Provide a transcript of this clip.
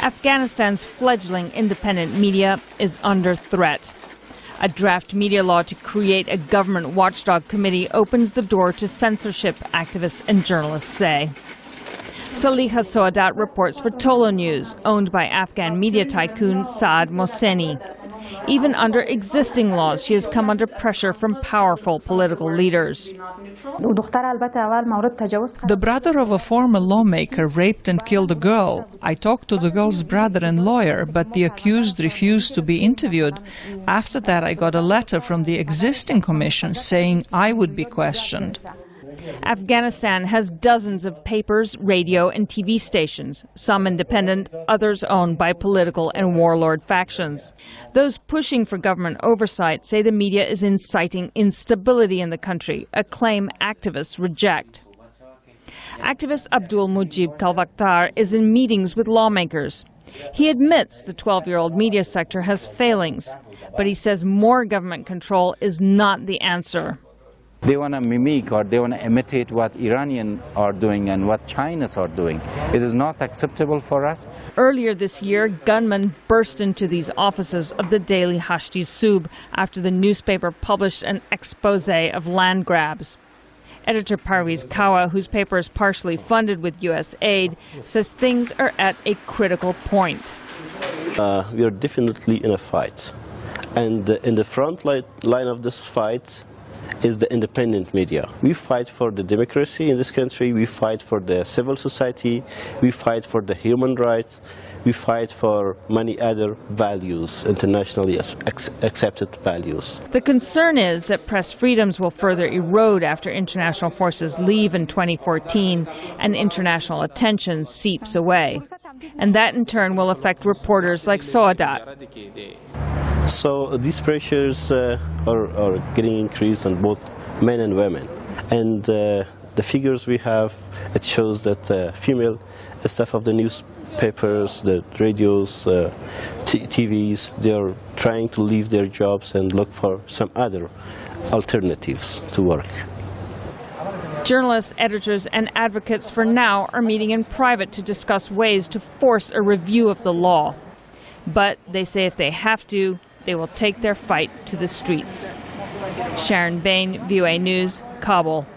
Afghanistan's fledgling independent media is under threat. A draft media law to create a government watchdog committee opens the door to censorship, activists and journalists say. Saliha Soadat reports for Tolo News, owned by Afghan media tycoon Saad Mohseni. Even under existing laws, she has come under pressure from powerful political leaders. The brother of a former lawmaker raped and killed a girl. I talked to the girl's brother and lawyer, but the accused refused to be interviewed. After that, I got a letter from the existing commission saying I would be questioned. Afghanistan has dozens of papers, radio and TV stations, some independent, others owned by political and warlord factions. Those pushing for government oversight say the media is inciting instability in the country, a claim activists reject. Activist Abdul Mujib Kalvaktar is in meetings with lawmakers. He admits the 12-year-old media sector has failings, but he says more government control is not the answer. They want to mimic or they want to imitate what Iranians are doing and what Chinese are doing. It is not acceptable for us. Earlier this year, gunmen burst into these offices of the daily Hashti Sub after the newspaper published an expose of land grabs. Editor Parviz Kawa, whose paper is partially funded with U.S. aid, says things are at a critical point. We are definitely in a fight. And in the front line of this fight is the independent media. We fight for the democracy in this country, we fight for the civil society, we fight for the human rights, we fight for many other values, internationally accepted values. The concern is that press freedoms will further erode after international forces leave in 2014 and international attention seeps away. And that in turn will affect reporters like Soadat. So these pressures are getting increased on both men and women. And the figures we have, it shows that female staff of the newspapers, the radios, TVs, they are trying to leave their jobs and look for some other alternatives to work. Journalists, editors and advocates for now are meeting in private to discuss ways to force a review of the law. But they say if they have to, they will take their fight to the streets. Sharon Bain, VOA News, Kabul.